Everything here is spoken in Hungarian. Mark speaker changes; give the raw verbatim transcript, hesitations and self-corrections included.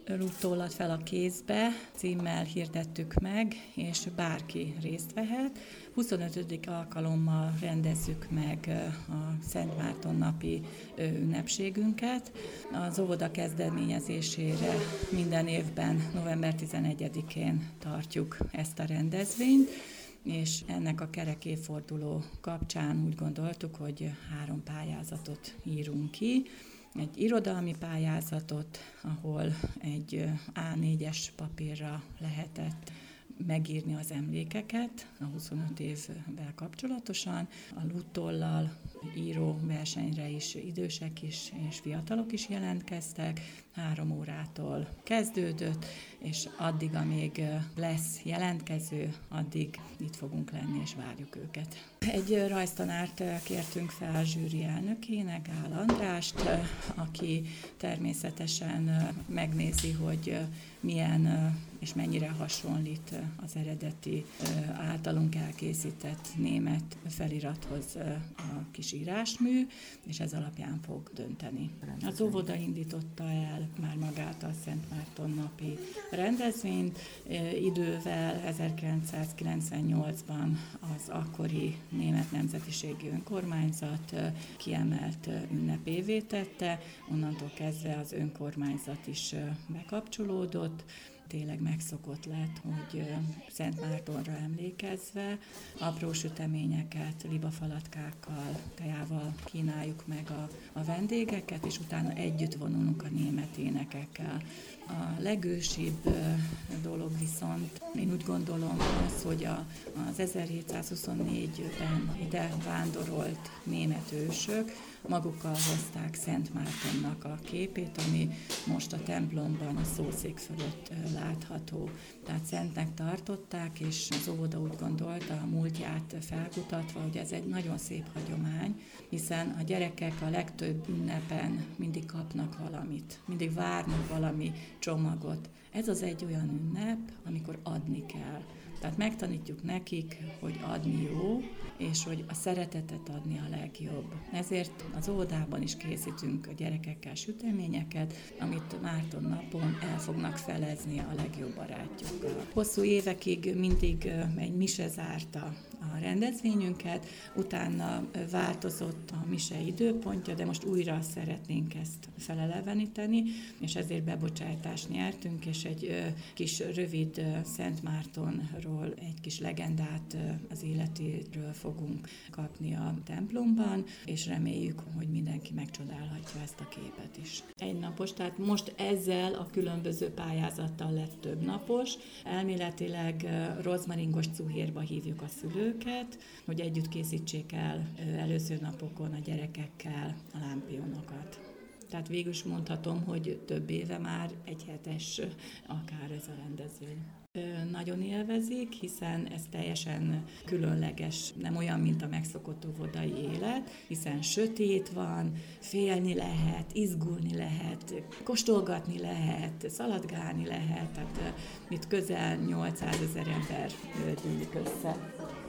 Speaker 1: Luttollat fel a kézbe címmel hirdettük meg, és bárki részt vehet. huszonötödik alkalommal rendezzük meg a Szent Márton napi ünnepségünket. Az óvoda kezdeményezésére minden évben november tizenegyedikén tartjuk ezt a rendezvényt, és ennek a kerek évforduló kapcsán úgy gondoltuk, hogy három pályázatot írunk ki. Egy irodalmi pályázatot, ahol egy á négyes papírra lehetett megírni az emlékeket a huszonöt évvel kapcsolatosan. A Luttollal író versenyre is idősek is és fiatalok is jelentkeztek. Három órától kezdődött, és addig, amíg lesz jelentkező, addig itt fogunk lenni, és várjuk őket. Egy rajztanárt kértünk fel zsűri elnökének, Gál Andrást, aki természetesen megnézi, hogy milyen és mennyire hasonlít az eredeti általunk elkészített német felirathoz a kis írásmű, és ez alapján fog dönteni. Az óvoda indította el már magát a Szent Márton napi rendezvényt. Idővel ezerkilencszázkilencvennyolcban az akkori német nemzetiségi önkormányzat kiemelt ünnepévé tette, onnantól kezdve az önkormányzat is bekapcsolódott. Tényleg megszokott lett, hogy Szent Mártonra emlékezve apró süteményeket, libafalatkákkal, tejával kínáljuk meg a, a vendégeket, és utána együtt vonulunk a német énekekkel. A legősibb dolog viszont, én úgy gondolom az, hogy a, az ezerhétszázhuszonnégyben ide vándorolt német ősök magukkal hozták Szent Mártonnak a képét, ami most a templomban a szószék fölött látható. Tehát szentnek tartották, és az óvoda úgy gondolta, a múltját felkutatva, hogy ez egy nagyon szép hagyomány, hiszen a gyerekek a legtöbb ünnepen mindig kapnak valamit, mindig várnak valami csomagot. Ez az egy olyan ünnep, amikor adni kell. Tehát megtanítjuk nekik, hogy adni jó, és hogy a szeretetet adni a legjobb. Ezért az óvodában is készítünk a gyerekekkel süteményeket, amit Márton napon el fognak felezni a legjobb barátjukkal. Hosszú évekig mindig egy mise zárta a rendezvényünket, utána változott a mise időpontja, de most újra szeretnénk ezt feleleveníteni, és ezért bebocsájtást nyertünk, és egy kis rövid Szent Mártonról, egy kis legendát az életéről fogunk kapni a templomban, és reméljük, hogy mindenki megcsodálhatja ezt a képet is. Egy napos, tehát most ezzel a különböző pályázattal lett több napos. Elméletileg rozmaringos cuhérba hívjuk a szülőket, hogy együtt készítsék el előző napokon a gyerekekkel a lámpionokat. Tehát végül is mondhatom, hogy több éve már egy hetes akár ez a rendezvény. Nagyon élvezik, hiszen ez teljesen különleges, nem olyan, mint a megszokott óvodai élet, hiszen sötét van, félni lehet, izgulni lehet, kóstolgatni lehet, szaladgálni lehet, tehát itt közel nyolcszázezer ember gyűlik össze.